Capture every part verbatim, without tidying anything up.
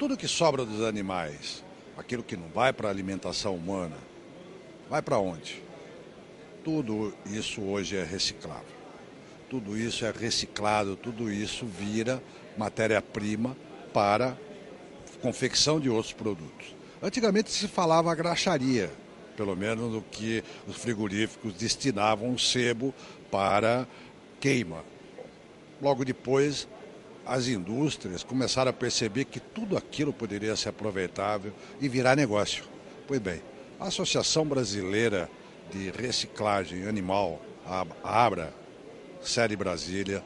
tudo que sobra dos animais, aquilo que não vai para a alimentação humana, vai para onde? Tudo isso hoje é reciclável. Tudo isso é reciclado, tudo isso vira matéria-prima para confecção de outros produtos. Antigamente se falava a graxaria, pelo menos do que os frigoríficos destinavam o sebo para queima. Logo depois, as indústrias começaram a perceber que tudo aquilo poderia ser aproveitável e virar negócio. Pois bem, a Associação Brasileira de Reciclagem Animal, a ABRA, sede Brasília,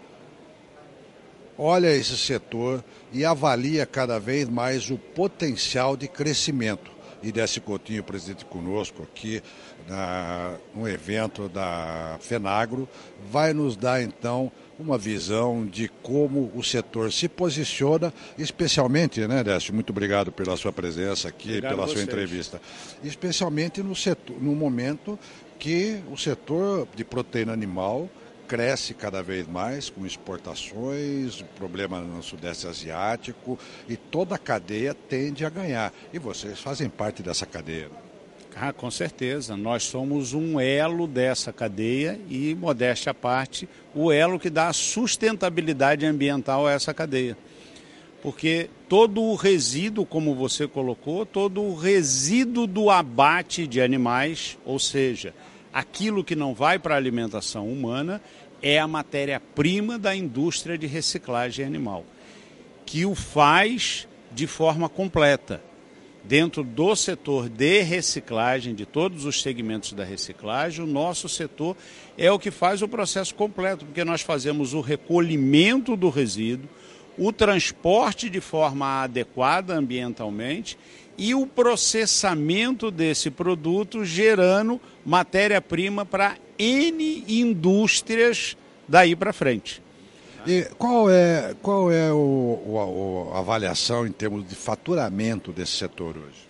olha esse setor e avalia cada vez mais o potencial de crescimento. E Décio Coutinho, presidente conosco aqui na, no evento da FENAGRO, vai nos dar então uma visão de como o setor se posiciona, especialmente, né, Décio? Muito obrigado pela sua presença aqui, obrigado pela sua entrevista. Especialmente no, setor, no momento que o setor de proteína animal cresce cada vez mais com exportações, problema no Sudeste Asiático e toda a cadeia tende a ganhar. E vocês fazem parte dessa cadeia. Ah, com certeza. Nós somos um elo dessa cadeia e, modéstia à parte, o elo que dá sustentabilidade ambiental a essa cadeia. Porque todo o resíduo, como você colocou, todo o resíduo do abate de animais, ou seja, aquilo que não vai para a alimentação humana, é a matéria-prima da indústria de reciclagem animal, que o faz de forma completa. Dentro do setor de reciclagem, de todos os segmentos da reciclagem, o nosso setor é o que faz o processo completo, porque nós fazemos o recolhimento do resíduo, o transporte de forma adequada ambientalmente e o processamento desse produto, gerando matéria-prima para N indústrias daí para frente. E qual é, qual é o, o, a avaliação em termos de faturamento desse setor hoje?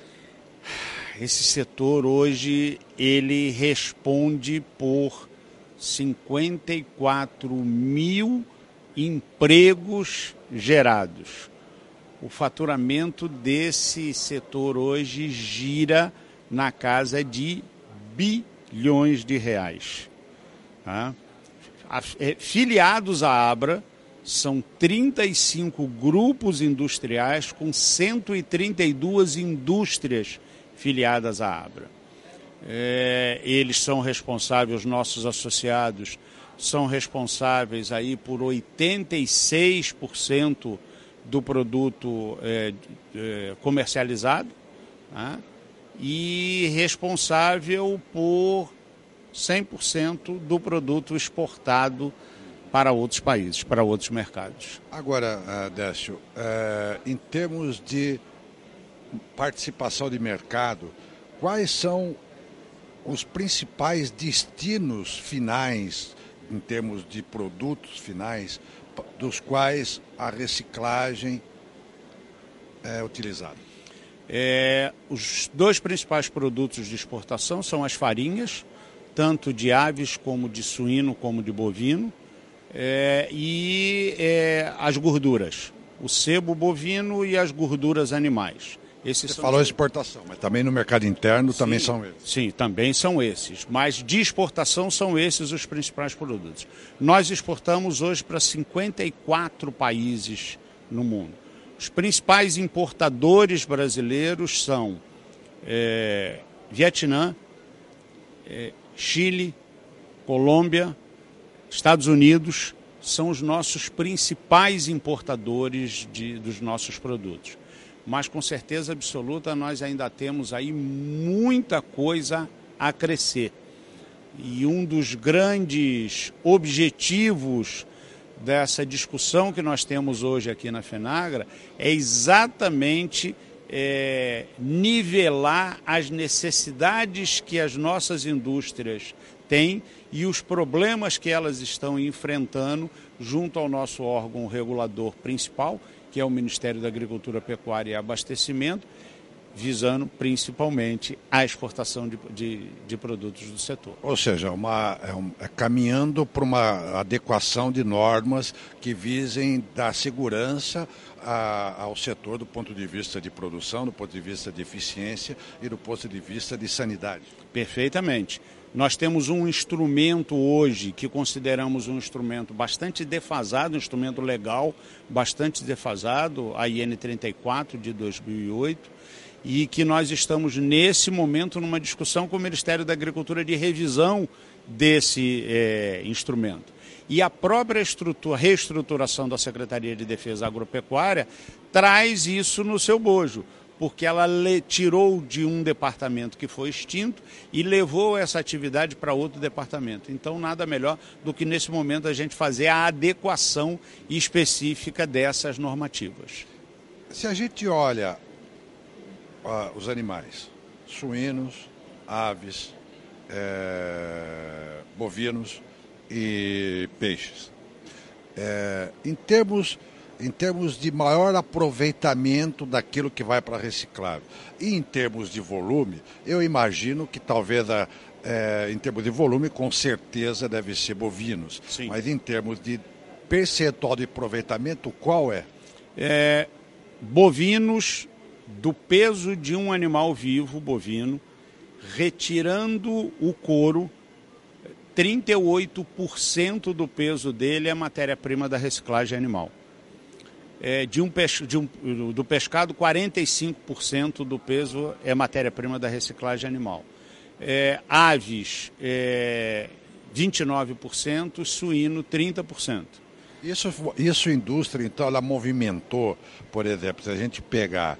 Esse setor hoje, ele responde por cinquenta e quatro mil empregos gerados. O faturamento desse setor hoje gira na casa de bilhões de reais. Tá? Filiados à ABRA, são trinta e cinco grupos industriais com cento e trinta e duas indústrias filiadas à ABRA. É, eles são responsáveis, os nossos associados são responsáveis aí por oitenta e seis por cento do produto é, é, comercializado, tá? E responsável por cem por cento do produto exportado para outros países, para outros mercados. Agora, Décio, uh, em termos de participação de mercado, quais são os principais destinos finais, em termos de produtos finais, dos quais a reciclagem é utilizada? É, os dois principais produtos de exportação são as farinhas, tanto de aves como de suíno, como de bovino, é, e é, as gorduras, o sebo bovino e as gorduras animais. Esses Você são falou os... exportação, mas também no mercado interno sim, também são esses. Sim, também são esses, mas de exportação são esses os principais produtos. Nós exportamos hoje para cinquenta e quatro países no mundo. Os principais importadores brasileiros são é, Vietnã, é, Chile, Colômbia, Estados Unidos, são os nossos principais importadores de, dos nossos produtos. Mas com certeza absoluta nós ainda temos aí muita coisa a crescer. E um dos grandes objetivos dessa discussão que nós temos hoje aqui na FENAGRA é exatamente é, nivelar as necessidades que as nossas indústrias têm e os problemas que elas estão enfrentando junto ao nosso órgão regulador principal, que é o Ministério da Agricultura, Pecuária e Abastecimento, visando principalmente a exportação de, de, de produtos do setor. Ou seja, uma, é, um, é caminhando para uma adequação de normas que visem dar segurança a, ao setor do ponto de vista de produção, do ponto de vista de eficiência e do ponto de vista de sanidade. Perfeitamente. Nós temos um instrumento hoje que consideramos um instrumento bastante defasado, um instrumento legal bastante defasado, a I N trinta e quatro de dois mil e oito, e que nós estamos nesse momento numa discussão com o Ministério da Agricultura de revisão desse é, instrumento. E a própria estrutura, reestruturação da Secretaria de Defesa Agropecuária traz isso no seu bojo, porque ela tirou de um departamento que foi extinto e levou essa atividade para outro departamento. Então, nada melhor do que, nesse momento, a gente fazer a adequação específica dessas normativas. Se a gente olha uh, os animais, suínos, aves, é, bovinos e peixes, é, em termos... em termos de maior aproveitamento daquilo que vai para a reciclável. E em termos de volume, eu imagino que talvez, a, é, em termos de volume, com certeza deve ser bovinos. Sim. Mas em termos de percentual de aproveitamento, qual é? é? Bovinos, do peso de um animal vivo, bovino, retirando o couro, trinta e oito por cento do peso dele é matéria-prima da reciclagem animal. É, de um peixe, de um, do pescado, quarenta e cinco por cento do peso é matéria-prima da reciclagem animal. É, aves, é, vinte e nove por cento, suíno, trinta por cento. Isso, isso a indústria, então, ela movimentou, por exemplo, se a gente pegar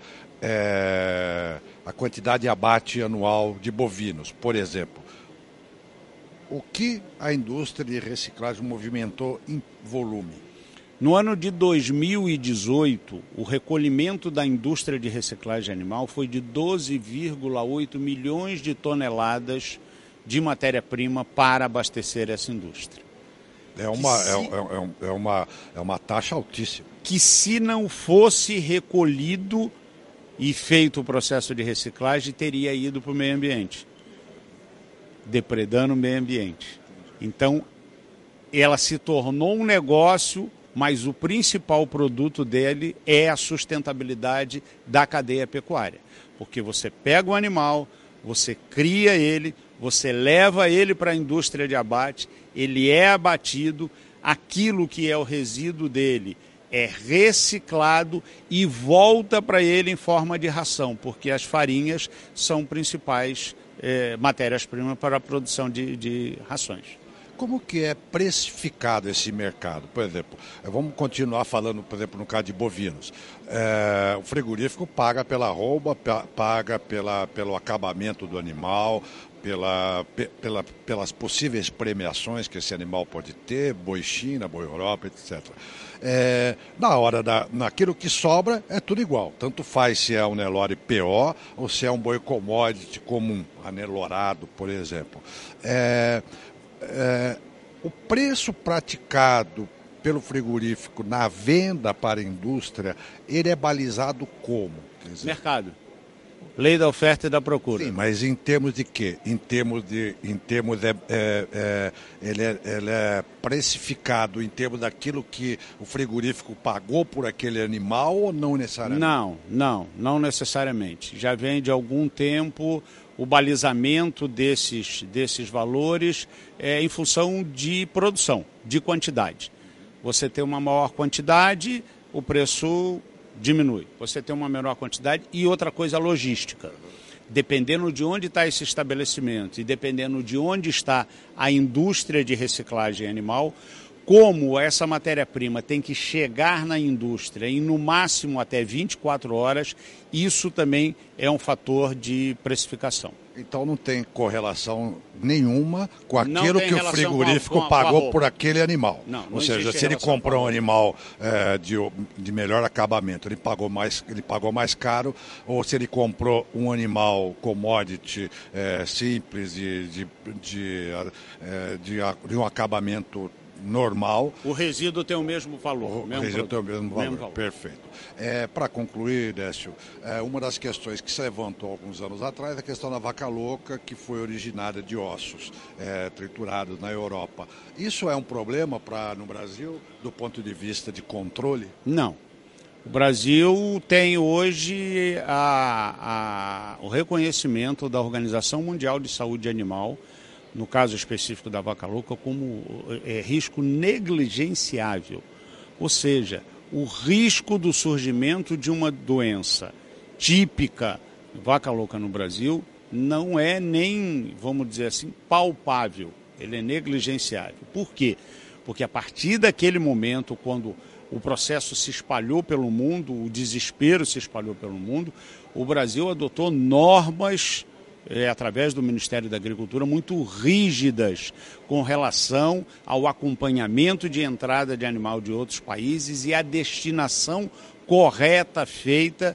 é, a quantidade de abate anual de bovinos, por exemplo, o que a indústria de reciclagem movimentou em volume? No ano de dois mil e dezoito, o recolhimento da indústria de reciclagem animal foi de doze vírgula oito milhões de toneladas de matéria-prima para abastecer essa indústria. É uma, se, é, é, é, uma, é uma taxa altíssima. Que se não fosse recolhido e feito o processo de reciclagem, teria ido para o meio ambiente, depredando o meio ambiente. Então, ela se tornou um negócio, mas o principal produto dele é a sustentabilidade da cadeia pecuária. Porque você pega o animal, você cria ele, você leva ele para a indústria de abate, ele é abatido, aquilo que é o resíduo dele é reciclado e volta para ele em forma de ração, porque as farinhas são principais eh, matérias-primas para a produção de, de rações. Como que é precificado esse mercado? Por exemplo, vamos continuar falando, por exemplo, no caso de bovinos. É, o frigorífico paga pela arroba, paga pela, pelo acabamento do animal, pela, pela, pelas possíveis premiações que esse animal pode ter, boi China, boi Europa, etcétera. É, na hora, da, naquilo que sobra, é tudo igual. Tanto faz se é um Nelore P O ou se é um boi commodity comum, anelorado, por exemplo. É, É, o preço praticado pelo frigorífico na venda para a indústria, ele é balizado como? Quer dizer, mercado. Lei da oferta e da procura. Sim, mas em termos de quê? Em termos de, em termos de, é, é, ele, é, ele é precificado em termos daquilo que o frigorífico pagou por aquele animal ou não necessariamente? Não, não, não necessariamente. Já vem de algum tempo o balizamento desses, desses valores é, em função de produção, de quantidade. Você tem uma maior quantidade, o preço diminui. Você tem uma menor quantidade e outra coisa, a logística. Dependendo de onde está esse estabelecimento e dependendo de onde está a indústria de reciclagem animal, como essa matéria-prima tem que chegar na indústria em no máximo até vinte e quatro horas, isso também é um fator de precificação. Então não tem correlação nenhuma com aquilo que o frigorífico com a, com a, pagou com por aquele animal. Não, não Ou seja, se ele comprou um animal é, de, de melhor acabamento, ele pagou, mais, ele pagou mais caro, ou se ele comprou um animal commodity é, simples, de, de, de, de, de um acabamento normal. O resíduo tem o mesmo valor. O mesmo resíduo produto, tem o mesmo valor, mesmo valor. Perfeito. É, para concluir, Décio, é, uma das questões que se levantou alguns anos atrás é a questão da vaca louca, que foi originada de ossos é, triturados na Europa. Isso é um problema para no Brasil, do ponto de vista de controle? Não. O Brasil tem hoje a, a, o reconhecimento da Organização Mundial de Saúde Animal, no caso específico da vaca louca, como é, risco negligenciável. Ou seja, o risco do surgimento de uma doença típica vaca louca no Brasil não é nem, vamos dizer assim, palpável, ele é negligenciável. Por quê? Porque a partir daquele momento, quando o processo se espalhou pelo mundo, o desespero se espalhou pelo mundo, o Brasil adotou normas, é, através do Ministério da Agricultura, muito rígidas com relação ao acompanhamento de entrada de animal de outros países e a destinação correta feita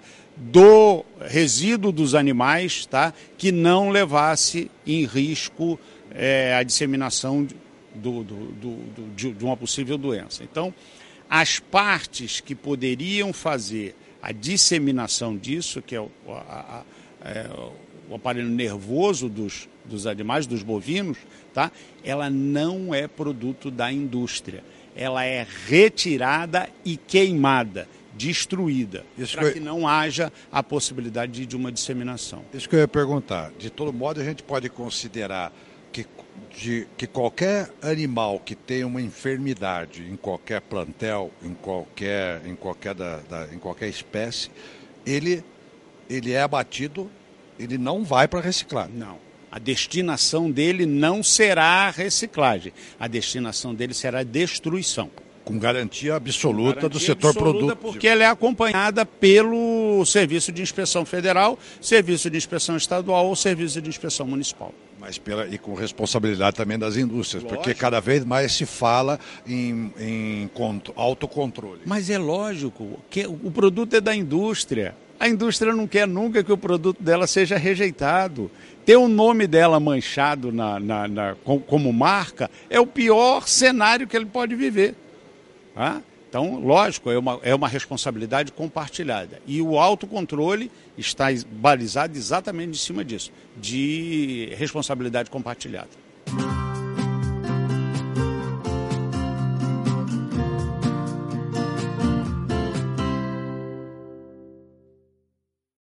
do resíduo dos animais, tá, que não levasse em risco é, a disseminação do, do, do, do, de, de uma possível doença. Então, as partes que poderiam fazer a disseminação disso, que é o, a, a, é, o aparelho nervoso dos, dos animais, dos bovinos, tá? Ela não é produto da indústria. Ela é retirada e queimada, destruída, para que não haja a possibilidade de, de uma disseminação. Isso que eu ia perguntar. De todo modo, a gente pode considerar que, de, que qualquer animal que tenha uma enfermidade em qualquer plantel, em qualquer, em qualquer, da, da, em qualquer espécie, ele, ele é abatido, ele não vai para reciclagem. Não. A destinação dele não será reciclagem. A destinação dele será destruição. Com garantia absoluta garantia do setor absoluta produto. Porque ela é acompanhada pelo Serviço de Inspeção Federal, Serviço de Inspeção Estadual ou Serviço de Inspeção Municipal. Mas pela, e com responsabilidade também das indústrias, Lógico. Porque cada vez mais se fala em, em autocontrole. Mas é lógico que o produto é da indústria. A indústria não quer nunca que o produto dela seja rejeitado. Ter o nome dela manchado na, na, na, como marca é o pior cenário que ele pode viver. Ah? Então, lógico, é uma, é uma responsabilidade compartilhada. E o autocontrole está balizado exatamente em cima disso, de responsabilidade compartilhada.